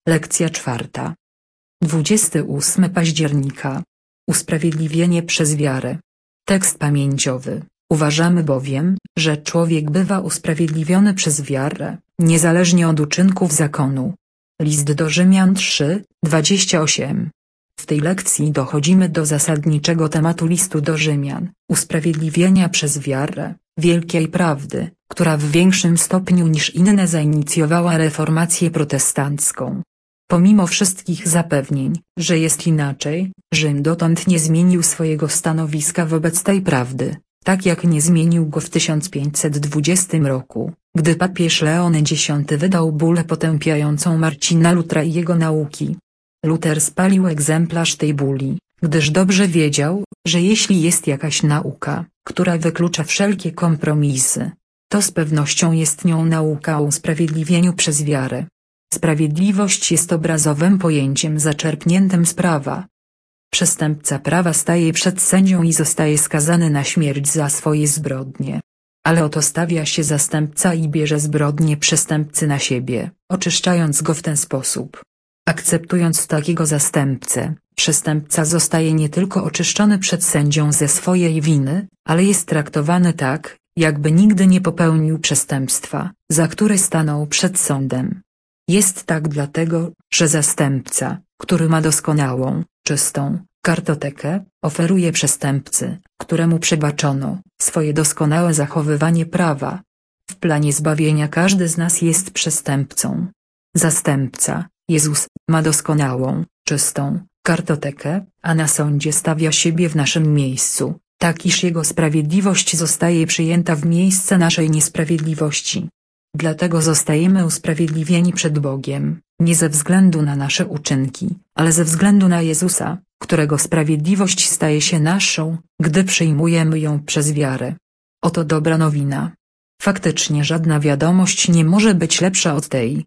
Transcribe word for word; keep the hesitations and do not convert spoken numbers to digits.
Lekcja czwarta. dwudziestego ósmego października. Usprawiedliwienie przez wiarę. Tekst pamięciowy. Uważamy bowiem, że człowiek bywa usprawiedliwiony przez wiarę, niezależnie od uczynków zakonu. List do Rzymian trzy, dwadzieścia osiem. W tej lekcji dochodzimy do zasadniczego tematu listu do Rzymian, usprawiedliwienia przez wiarę, wielkiej prawdy, która w większym stopniu niż inne zainicjowała reformację protestancką. Pomimo wszystkich zapewnień, że jest inaczej, Rzym dotąd nie zmienił swojego stanowiska wobec tej prawdy, tak jak nie zmienił go w tysiąc pięćset dwudziestym roku, gdy papież Leon X wydał bullę potępiającą Marcina Lutera i jego nauki. Luter spalił egzemplarz tej bulli, gdyż dobrze wiedział, że jeśli jest jakaś nauka, która wyklucza wszelkie kompromisy, to z pewnością jest nią nauka o usprawiedliwieniu przez wiarę. Sprawiedliwość jest obrazowym pojęciem zaczerpniętym z prawa. Przestępca prawa staje przed sędzią i zostaje skazany na śmierć za swoje zbrodnie. Ale oto stawia się zastępca i bierze zbrodnie przestępcy na siebie, oczyszczając go w ten sposób. Akceptując takiego zastępcę, przestępca zostaje nie tylko oczyszczony przed sędzią ze swojej winy, ale jest traktowany tak, jakby nigdy nie popełnił przestępstwa, za które stanął przed sądem. Jest tak dlatego, że zastępca, który ma doskonałą, czystą kartotekę, oferuje przestępcy, któremu przebaczono, swoje doskonałe zachowywanie prawa. W planie zbawienia każdy z nas jest przestępcą. Zastępca, Jezus, ma doskonałą, czystą kartotekę, a na sądzie stawia siebie w naszym miejscu, tak iż Jego sprawiedliwość zostaje przyjęta w miejsce naszej niesprawiedliwości. Dlatego zostajemy usprawiedliwieni przed Bogiem, nie ze względu na nasze uczynki, ale ze względu na Jezusa, którego sprawiedliwość staje się naszą, gdy przyjmujemy ją przez wiarę. Oto dobra nowina. Faktycznie żadna wiadomość nie może być lepsza od tej,